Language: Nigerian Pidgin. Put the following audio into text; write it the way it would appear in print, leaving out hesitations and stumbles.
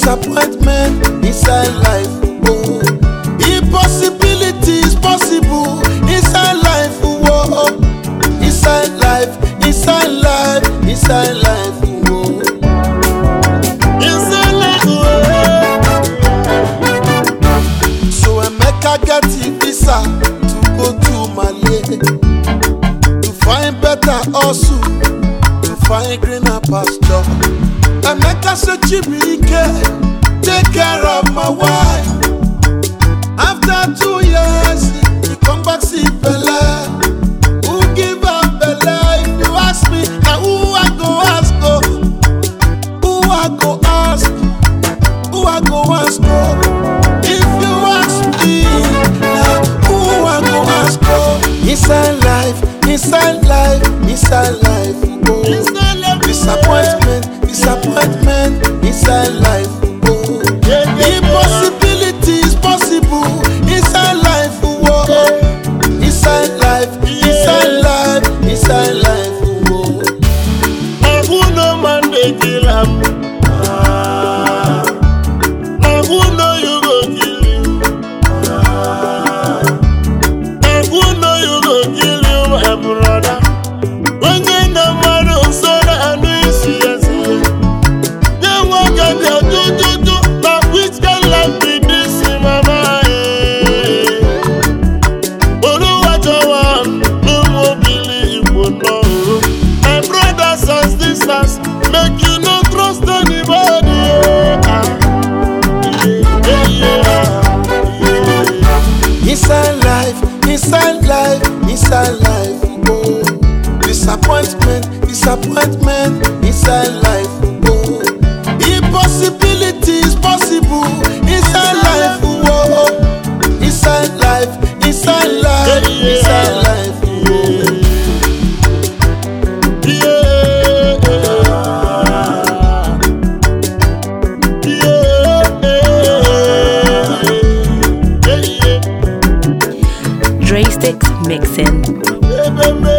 disappointment inside life. Oh, impossibility is possible inside life. Oh, inside life, inside life, inside life. Oh, inside life. Oh. So Emeka get the visa to go to Mali to find better hustle, to find greener pasture. Emeka say Chibike, take care of my wife. After 2 years, he come back see Bella. Who give her Bella? If you ask me, now who I go ask? Oh, who I go ask? Who I go ask? Oh, if you ask me, now who I go ask? Oh, inside life, inside life, inside life. Oh, disappointment, disappointment inside life. Oh, impossibility is possible inside life. Oh, inside life, inside life, inside life. Oh, now who no man dey kill am? Now who know you go kill him? Now who know you go kill you, my brother? When you no man on so that I know you see us. They walk and they do. Now which can life be this in my mind? But who watch one? No more believe but no. My brothers and sisters, make you no trust anybody. inside life, inside life, inside life. Oh, disappointment, disappointment inside life. Oh, impossibility is possible inside life. Oh, inside life, inside life, inside life. Oh, Dre Sticks mixing.